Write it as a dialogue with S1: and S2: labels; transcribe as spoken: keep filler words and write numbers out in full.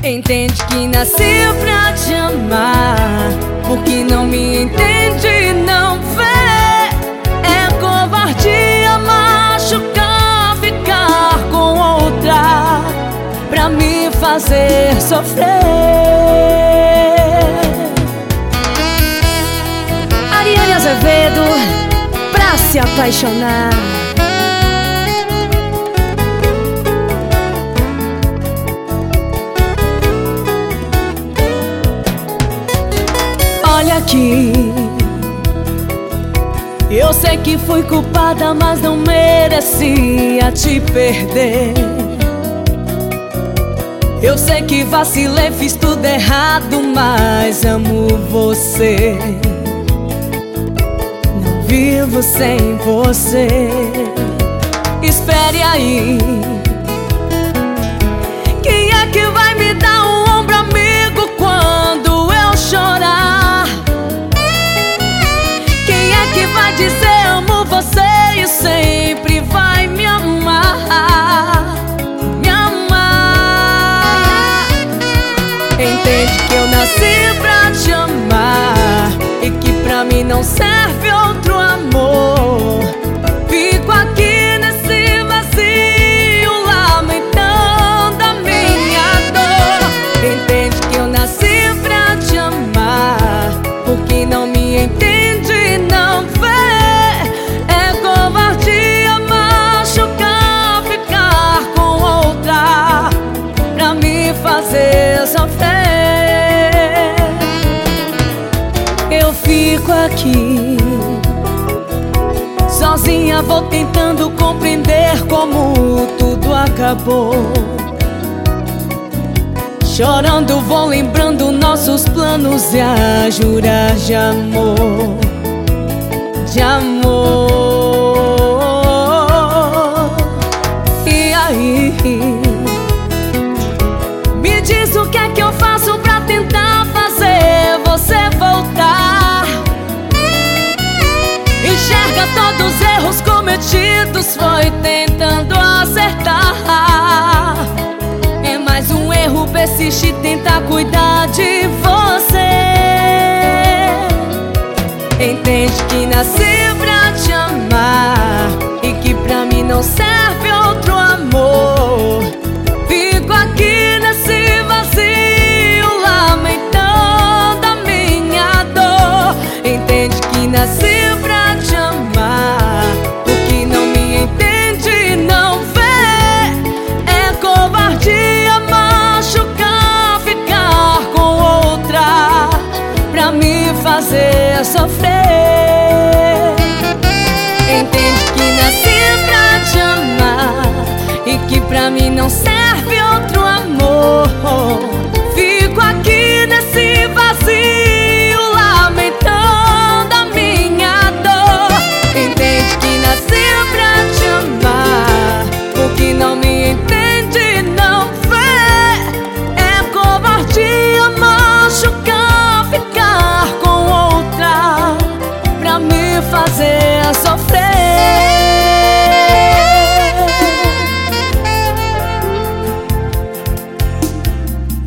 S1: Entende que nasci pra te amar, porque não me entende e não vê. É covardia machucar, ficar com outra pra me fazer sofrer. Ariane Azevedo, pra se apaixonar. Olha aqui, eu sei que fui culpada, mas não merecia te perder. Eu sei que vacilei, fiz tudo errado, mas amo você. Não vivo sem você. Espere aí, quem é que vai me dar um ombro amigo quando eu chorar? Quem é que vai dizer amo você e sempre vai me amar? Me amar. Entende que eu nasci pra te amar e que pra mim não serve outro amor. Fico aqui nesse vazio lamentando a minha dor. Entende que eu nasci pra te amar, porque não me entende e não vê. É covardia machucar, ficar com outra pra me fazer sofrer. Eu fico aqui sozinha, vou tentando compreender como tudo acabou. Chorando vou lembrando nossos planos e a jurar de amor, de amor. E aí, me diz o que é que eu faço pra tentar fazer você voltar. Enxerga todos os erros cometidos, foi tentando acertar. É mais um erro, persiste tentar cuidar de você. Entende que nasci pra te amar e que pra mim não serve outro amor. Fico aqui nesse vazio lamentando a minha dor. Entende que nasci pra te amar, porque não me entende e não vê. É covardia machucar, ficar com outra pra me fazer sofrer.